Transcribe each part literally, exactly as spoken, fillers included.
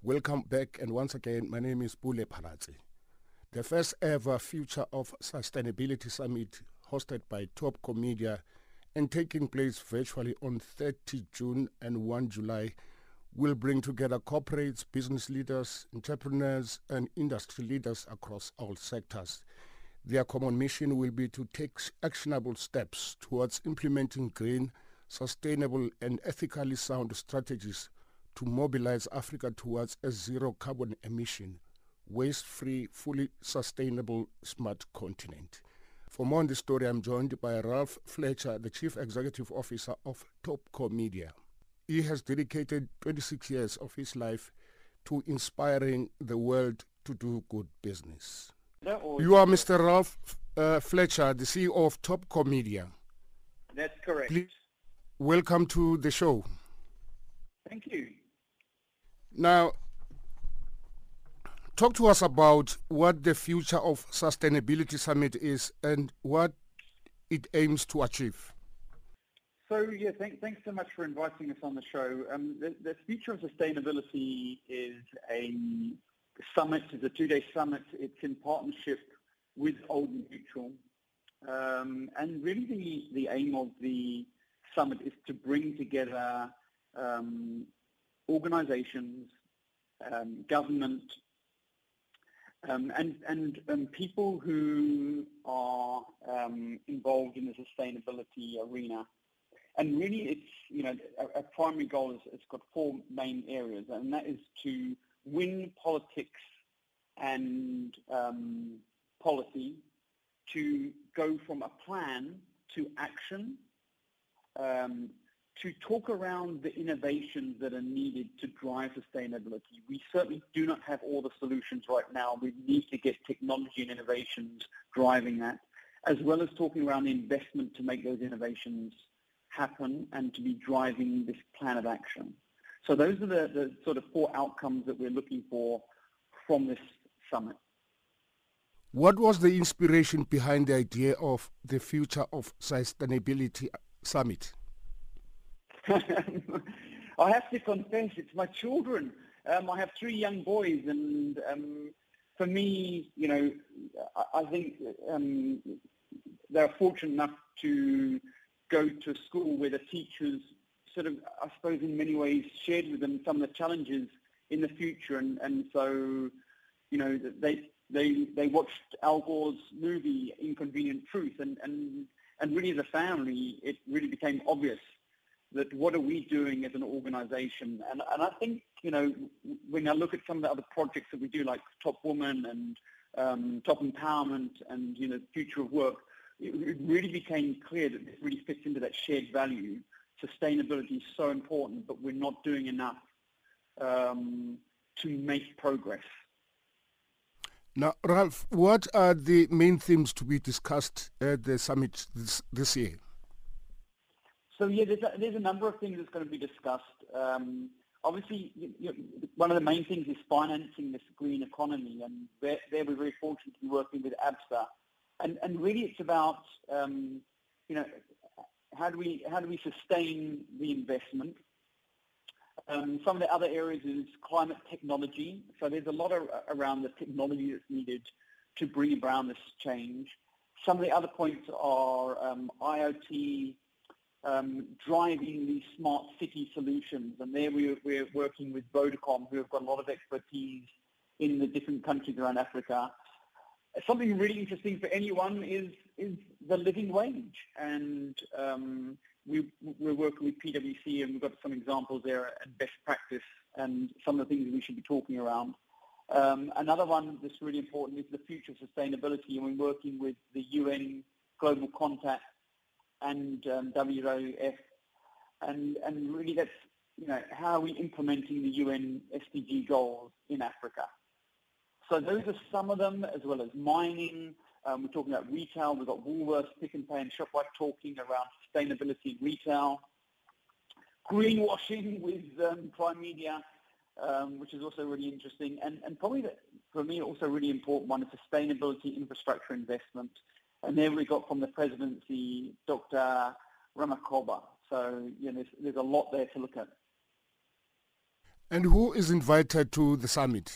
Welcome back, and once again, my name is Bule Paratsi. The first ever Future of Sustainability Summit hosted by Topco Media and taking place virtually on thirtieth June and first July will bring together corporates, business leaders, entrepreneurs, and industry leaders across all sectors. Their common mission will be to take actionable steps towards implementing green, sustainable, and ethically sound strategies to mobilize Africa towards a zero carbon emission, waste-free, fully sustainable, smart continent. For more on this story, I'm joined by Ralph Fletcher, the Chief Executive Officer of Topco Media. He has dedicated twenty-six years of his life to inspiring the world to do good business. You are Mister Ralph uh, Fletcher, the C E O of Topco Media. That's correct. Please welcome to the show. Thank you. Now, talk to us about what the Future of Sustainability Summit is and what it aims to achieve. So, yeah, thank, thanks so much for inviting us on the show. Um, the, the Future of Sustainability is a summit, it's a two-day summit. It's in partnership with Old Mutual. Um, and really the, the aim of the summit is to bring together um, organizations, um, government, um, and, and um, people who are um, involved in the sustainability arena. And really it's, you know, a, a primary goal is it's got four main areas, and that is to win politics and um, policy, to go from a plan to action, um, to talk around the innovations that are needed to drive sustainability. We certainly do not have all the solutions right now. We need to get technology and innovations driving that, as well as talking around the investment to make those innovations happen and to be driving this plan of action. So those are the, the sort of four outcomes that we're looking for from this summit. What was the inspiration behind the idea of the Future of Sustainability Summit? I have to confess, it's my children. Um, I have three young boys, and um, for me, you know, I, I think um, they're fortunate enough to go to a school where the teachers sort of, I suppose, in many ways shared with them some of the challenges in the future, and, and so, you know, they they they watched Al Gore's movie Inconvenient Truth, and and and really as a family, it really became obvious that what are we doing as an organization? And, and I think, you know, when I look at some of the other projects that we do, like Top Woman and um, Top Empowerment and, you know, Future of Work, it, it really became clear that this really fits into that shared value. Sustainability is so important, but we're not doing enough um, to make progress. Now, Ralph, what are the main themes to be discussed at the summit this, this year? So, yeah, there's a, there's a number of things that's going to be discussed. Um, obviously, you know, one of the main things is financing this green economy, and there, there we're very fortunate to be working with ABSA. And, and really it's about, um, you know, how do we, how do we sustain the investment? Um, some of the other areas is climate technology. So there's a lot of, around the technology that's needed to bring about this change. Some of the other points are um, I O T, Um, driving these smart city solutions, and there we're, we're working with Vodacom, who have got a lot of expertise in the different countries around Africa. Something really interesting for anyone is is the living wage, and um, we, we're working with P W C, and we've got some examples there and best practice and some of the things we should be talking around. Um, another one that's really important is the future of sustainability, and we're working with the U N Global Compact and um, W W F, and and really that's, you know, how are we implementing the U N S D G goals in Africa? So those are some of them, as well as mining. Um, we're talking about retail. We've got Woolworths, Pick n Pay, and ShopRite talking around sustainability in retail. Greenwashing with um, Prime Media, um, which is also really interesting, and and probably the, for me also really important one is sustainability infrastructure investment. And then we got from the presidency, Doctor Ramakoba. So, you know, there's, there's a lot there to look at. And who is invited to the summit?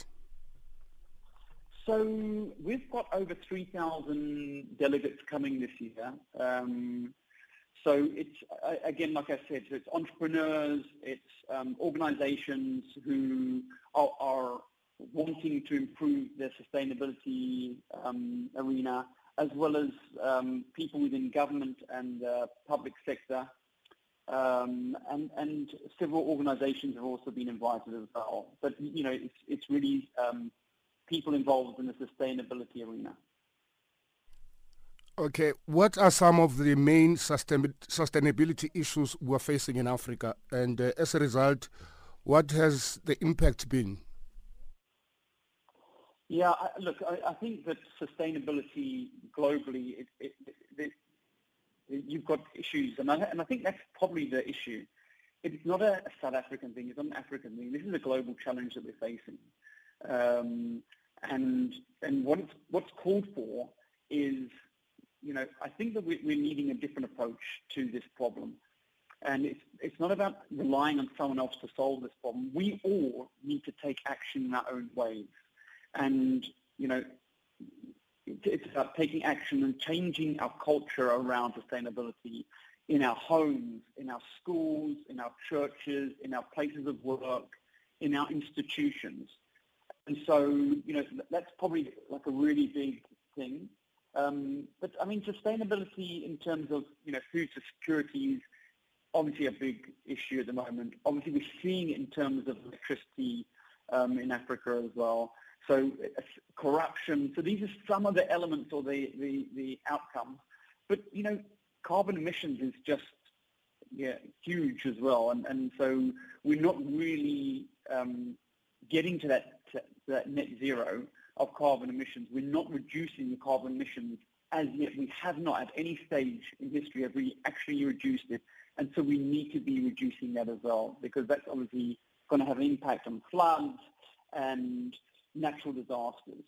So we've got over three thousand delegates coming this year. Um, so it's, uh, again, like I said, so it's entrepreneurs, it's um, organizations who are, are wanting to improve their sustainability um, arena, as well as um, people within government and uh, public sector. Um, and, and several organizations have also been invited as well. But, you know, it's, it's really um, people involved in the sustainability arena. Okay, what are some of the main sustain sustainability issues we're facing in Africa? And uh, as a result, what has the impact been? Yeah, I, look, I, I think that sustainability globally, it, it, it, it, you've got issues, and I, and I think that's probably the issue. It's not a, a South African thing, it's not an African thing. This is a global challenge that we're facing. Um, and and what it's, what's called for is, you know, I think that we, we're needing a different approach to this problem. And it's, it's not about relying on someone else to solve this problem. We all need to take action in our own ways. And, you know, it's about taking action and changing our culture around sustainability in our homes, in our schools, in our churches, in our places of work, in our institutions. And so, you know, that's probably like a really big thing. Um, but, I mean, sustainability in terms of, you know, food security is obviously a big issue at the moment. Obviously, we're seeing it in terms of electricity um, in Africa as well. So uh, corruption. So these are some of the elements or the, the, the outcomes. But, you know, carbon emissions is just, yeah, huge as well. And, and so we're not really um, getting to that, to that net zero of carbon emissions. We're not reducing the carbon emissions as yet. We have not at any stage in history have we actually reduced it. And so we need to be reducing that as well, because that's obviously going to have an impact on floods and natural disasters.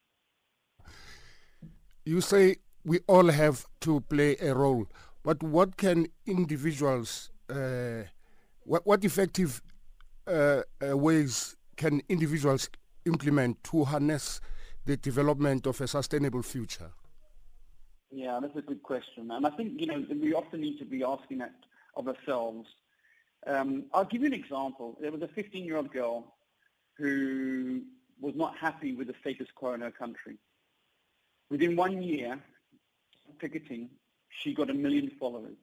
You say we all have to play a role, but what can individuals, uh, what, what effective uh, uh, ways can individuals implement to harness the development of a sustainable future? Yeah, that's a good question. And I think, you know, we often need to be asking that of ourselves. Um, I'll give you an example. There was a fifteen-year-old girl who was not happy with the status quo in her country. Within one year, picketing, she got a million followers.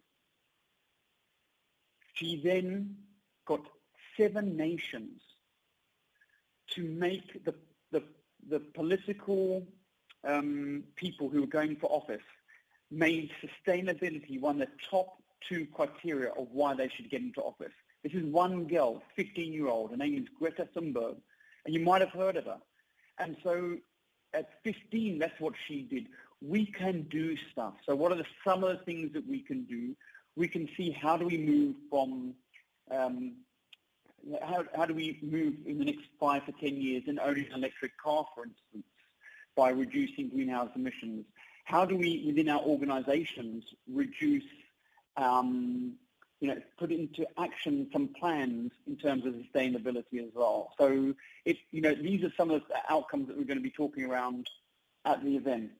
She then got seven nations to make the, the, the political um, people who were going for office made sustainability one of the top two criteria of why they should get into office. This is one girl, fifteen-year-old. Her name is Greta Thunberg, and you might have heard of her. And so at fifteen, that's what she did. We can do stuff. So what are the, some of the things that we can do? We can see how do we move from, um, how, how do we move in the next five to ten years in owning an electric car, for instance, by reducing greenhouse emissions? How do we, within our organizations, reduce, um, you know, put into action some plans in terms of sustainability as well? So, it, you know, these are some of the outcomes that we're going to be talking around at the event.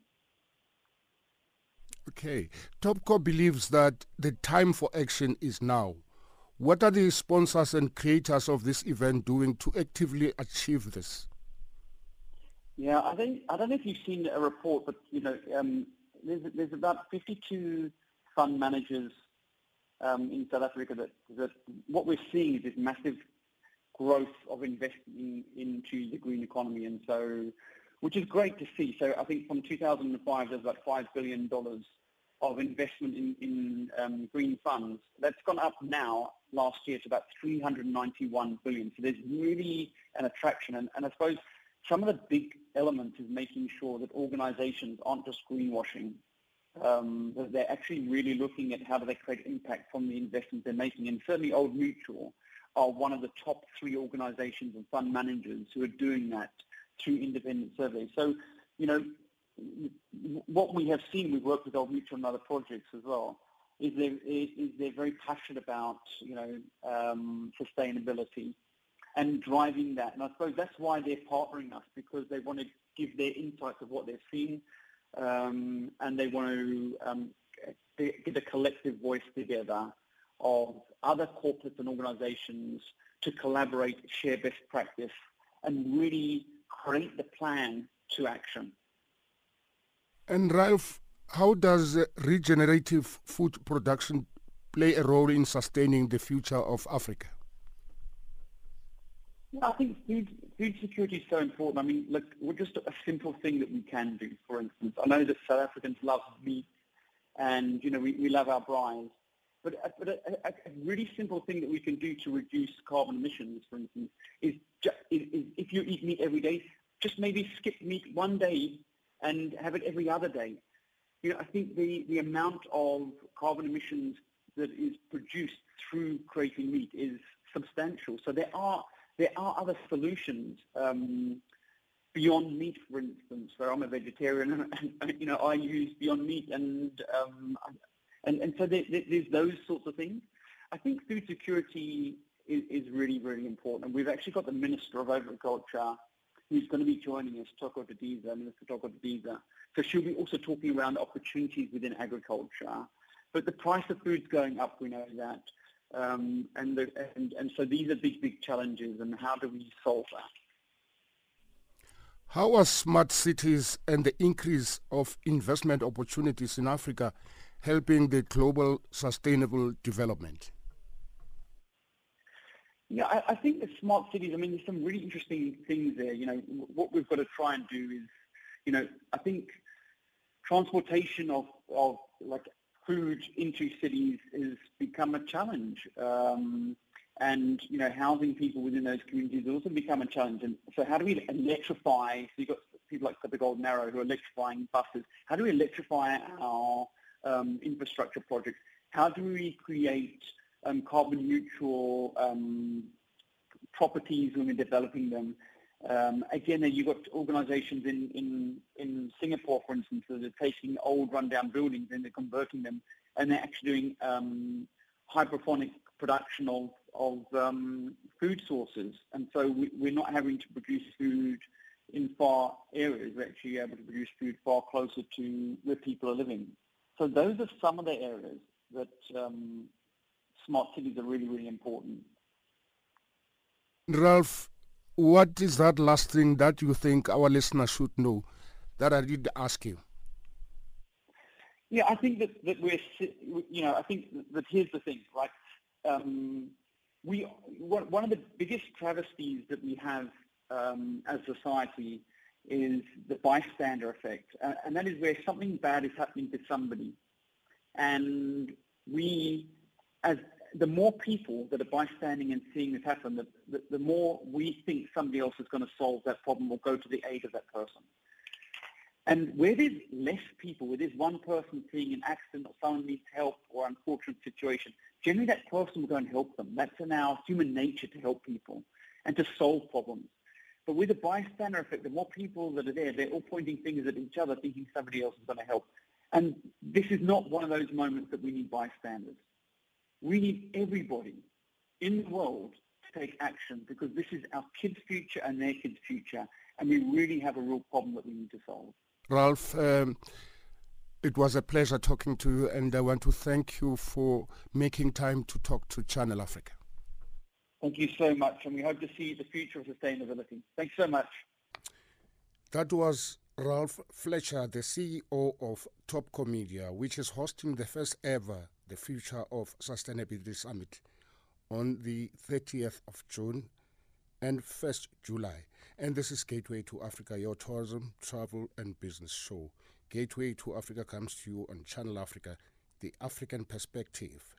Okay. Topco believes that the time for action is now. What are the sponsors and creators of this event doing to actively achieve this? Yeah, I think I don't know if you've seen a report, but you know, um, there's there's about fifty-two fund managers um, in South Africa that that what we're seeing is this massive growth of investing into the green economy, and so which is great to see. So I think from two thousand five there's about five billion dollars of investment in in um, green funds. That's gone up now last year to about three hundred ninety-one billion. So there's really an attraction, and, and I suppose some of the big elements is making sure that organizations aren't just greenwashing, um, that they're actually really looking at how do they create impact from the investments they're making. And certainly Old Mutual are one of the top three organizations and fund managers who are doing that through independent surveys. So, you know, what we have seen, we've worked with Old Mutual and other projects as well, is they're, is they're very passionate about, you know, um, sustainability. and driving that. And I suppose that's why they're partnering us, because they want to give their insights of what they're seeing, um, and they want to um, get a collective voice together of other corporates and organizations to collaborate, share best practice, and really create the plan to action. And Ralph, how does uh, regenerative food production play a role in sustaining the future of Africa? I think food, food security is so important. I mean, look, we're just a simple thing that we can do, for instance. I know that South Africans love meat and, you know, we, we love our braais. But, a, but a, a, a really simple thing that we can do to reduce carbon emissions, for instance, is, ju- is, is if you eat meat every day, just maybe skip meat one day and have it every other day. You know, I think the, the amount of carbon emissions that is produced through creating meat is substantial. So there are there are other solutions um, beyond meat, for instance. So I'm a vegetarian, and, and you know I use Beyond Meat, and um, and and so there, there's those sorts of things. I think food security is, is really really important, and we've actually got the Minister of Agriculture who's going to be joining us, Thoko Didiza, Minister Thoko Didiza. So she'll be also talking around opportunities within agriculture. But the price of food's going up, we know that. Um, and, the, and and so these are big, big challenges, and how do we solve that? How are smart cities and the increase of investment opportunities in Africa helping the global sustainable development? Yeah, I, I think the smart cities, I mean, there's some really interesting things there. You know, what we've got to try and do is, you know, I think transportation of, of like food into cities has become a challenge. Um, and, you know, housing people within those communities has also become a challenge. And so how do we electrify? So you've got people like the Golden Arrow who are electrifying buses. How do we electrify our um, infrastructure projects? How do we create um, carbon neutral um, properties when we're developing them? Um, again, you've got organizations in, in, in Singapore, for instance, that are taking old rundown buildings and they're converting them, and they're actually doing um, hydroponic production of, of um, food sources. And so we, we're not having to produce food in far areas. We're actually able to produce food far closer to where people are living. So those are some of the areas that um, smart cities are really, really important. Ralph, what is that last thing that you think our listeners should know that I did ask you? Yeah, I think that, that we're, you know, I think that here's the thing, right? Um, we, one of the biggest travesties that we have um, as a society is the bystander effect. Uh, and that is where something bad is happening to somebody. And we, as the more people that are bystanding and seeing this happen, the, the, the more we think somebody else is going to solve that problem or go to the aid of that person. And where there's less people, where there's one person seeing an accident or someone needs help or an unfortunate situation, generally that person will go and help them. That's in our human nature to help people and to solve problems. But with the bystander effect, the more people that are there, they're all pointing fingers at each other, thinking somebody else is going to help. And this is not one of those moments that we need bystanders. We need everybody in the world to take action, because this is our kids' future and their kids' future, and we really have a real problem that we need to solve. Ralph, um, it was a pleasure talking to you, and I want to thank you for making time to talk to Channel Africa. Thank you so much, and we hope to see the future of sustainability. Thanks so much. That was Ralph Fletcher, the C E O of Topco Media, which is hosting the first ever The Future of Sustainability Summit on the thirtieth of June and first July. And this is Gateway to Africa, your tourism, travel and business show. Gateway to Africa comes to you on Channel Africa, the African perspective.